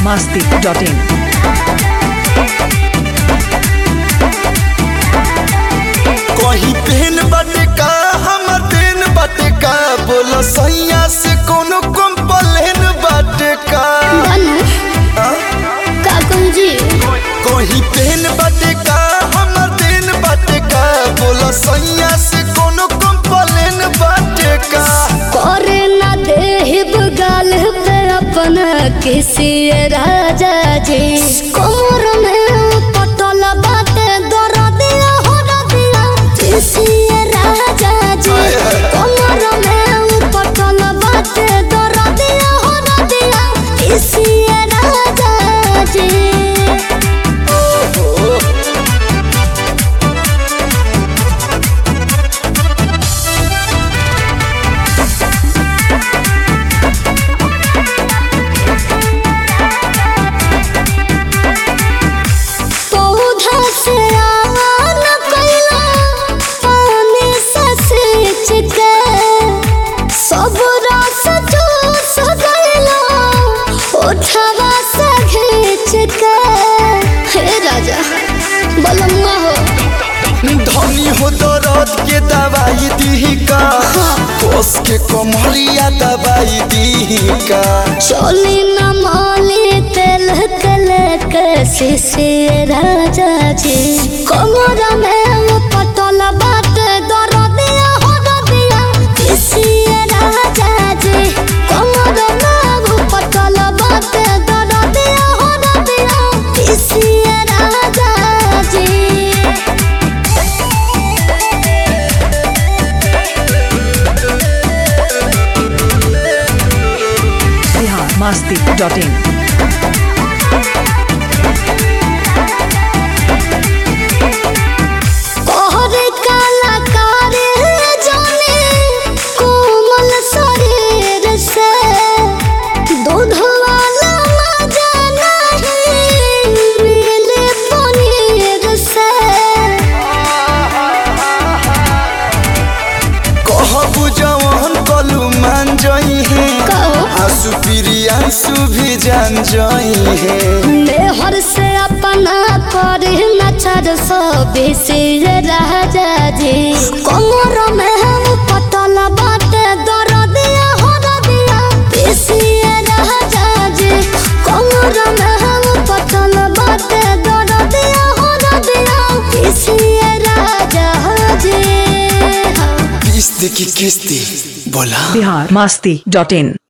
biharmasti.in कहीं PAN बाटे का हमर देन बाटे का बोला सैया से कोनो कंप्लेन बाटे का जी कहीं पेन बाटे का हमर देन बाटे का बोला सैया से कोनो कंप्लेन बाटे का करे ना देहिब गाल पे अपना किसी राजा जी कोमर में पटल बाटे दर दिया हो दिया किसी राजा जी कोमर में पटल बाटे दर दिया हो दिया किसी राजा जी धनी हो दर्द के दवाई दी का कोस के कमरिया दवाई दी का चोली न माली तेल कले कैसे राजा जी कमर में पटल बाटे दर दिया हो दिया किसी राजा जी कमर में पटल बाटे दर दिया हो दिया किसी राजा जी biharmasti.in कोहरे कलाकार जाने कोमल शरीर से दूध वाला मजा नहीं मिले पनीर से कहबू जवान कलू मान जई है कहो आंसू प्रियांशु भी जान जई है मेहर से अपना कर नचर सो बेसी राजा जी कमर में हम पटल बाटे दर दिया हो दिया बेसी राजा जी कमर में हम पटल बाटे दर दिया हो दिया बेसी राजा जी किस्ती की किस्ती बोला biharmasti.in